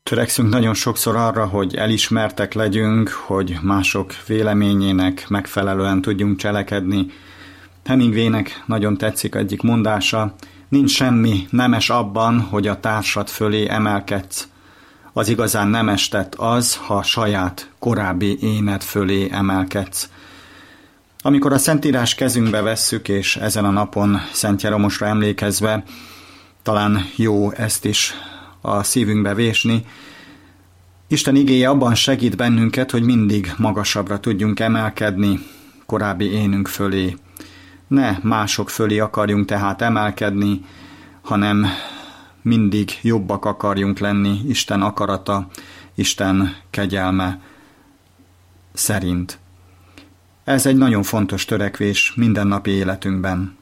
Törekszünk nagyon sokszor arra, hogy elismertek legyünk, hogy mások véleményének megfelelően tudjunk cselekedni. Hemingwaynek nagyon tetszik egyik mondása: nincs semmi nemes abban, hogy a társad fölé emelkedsz. Az igazán nemes tett az, ha saját korábbi éned fölé emelkedsz. Amikor a Szentírás kezünkbe vesszük, és ezen a napon Szent Jeromosra emlékezve, talán jó ezt is a szívünkbe vésni. Isten igéje abban segít bennünket, hogy mindig magasabbra tudjunk emelkedni korábbi énünk fölé. Ne mások fölé akarjunk tehát emelkedni, hanem mindig jobbak akarjunk lenni Isten akarata, Isten kegyelme szerint. Ez egy nagyon fontos törekvés mindennapi életünkben.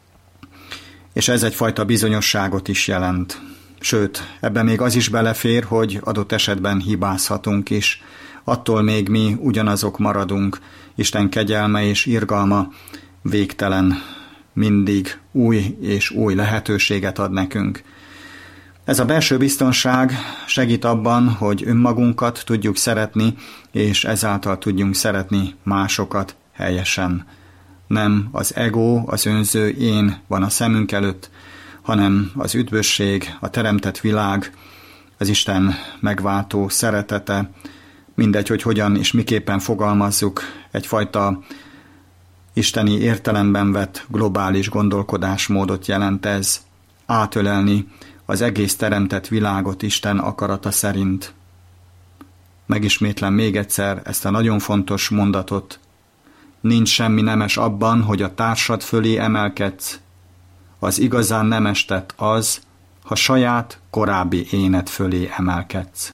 És ez egyfajta bizonyosságot is jelent. Sőt, ebben még az is belefér, hogy adott esetben hibázhatunk is. Attól még mi ugyanazok maradunk. Isten kegyelme és irgalma végtelen, mindig új és új lehetőséget ad nekünk. Ez a belső biztonság segít abban, hogy önmagunkat tudjuk szeretni, és ezáltal tudjunk szeretni másokat helyesen. Nem az ego, az önző én van a szemünk előtt, hanem az üdvösség, a teremtett világ, az Isten megváltó szeretete, mindegy, hogy hogyan és miképpen fogalmazzuk, egyfajta isteni értelemben vett globális gondolkodásmódot jelent ez, átölelni az egész teremtett világot Isten akarata szerint. Megismétlem még egyszer ezt a nagyon fontos mondatot. Nincs semmi nemes abban, hogy a társad fölé emelkedsz. Az igazán nemes tett az, ha saját korábbi éned fölé emelkedsz.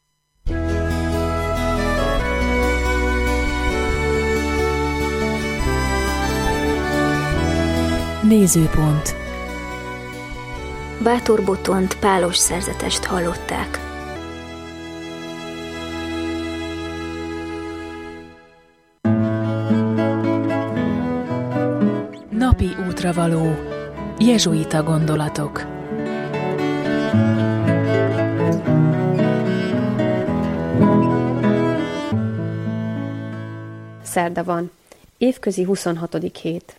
Nézőpont. Bátor Botont pálos szerzetest hallották. Napi útravaló. Jezsuita gondolatok. Szerda van. Évközi 26. hét.